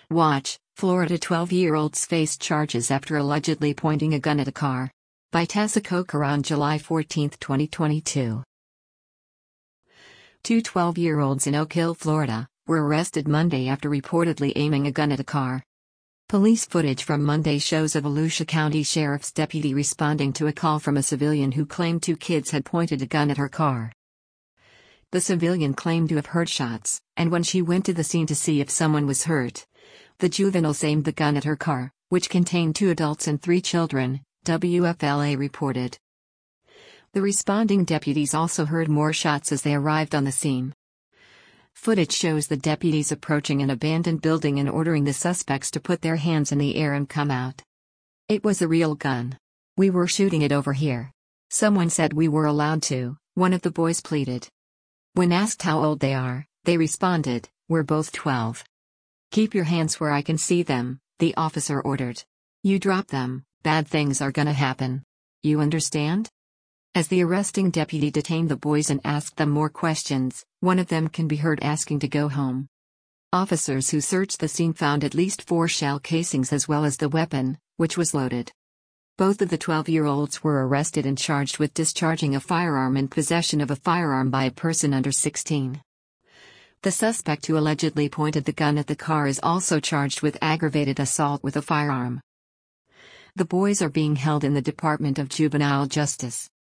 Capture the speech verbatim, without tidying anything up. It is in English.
Watch, Florida twelve-year-olds face charges after allegedly pointing a gun at a car. By Tessa Coker on July fourteenth, twenty twenty-two. Two twelve-year-olds in Oak Hill, Florida, were arrested Monday after reportedly aiming a gun at a car. Police footage from Monday shows a Volusia County Sheriff's deputy responding to a call from a civilian who claimed two kids had pointed a gun at her car. The civilian claimed to have heard shots, and when she went to the scene to see if someone was hurt, the juveniles aimed the gun at her car, which contained two adults and three children, W F L A reported. The responding deputies also heard more shots as they arrived on the scene. Footage shows the deputies approaching an abandoned building and ordering the suspects to put their hands in the air and come out. "It was a real gun. We were shooting it over here. Someone said we were allowed to," one of the boys pleaded. When asked how old they are, they responded, "We're both twelve. Keep your hands where I can see them," the officer ordered. "You drop them, bad things are gonna happen. You understand?" As the arresting deputy detained the boys and asked them more questions, one of them can be heard asking to go home. Officers who searched the scene found at least four shell casings as well as the weapon, which was loaded. Both of the twelve-year-olds were arrested and charged with discharging a firearm and possession of a firearm by a person under sixteen. The suspect who allegedly pointed the gun at the car is also charged with aggravated assault with a firearm. The boys are being held in the Department of Juvenile Justice.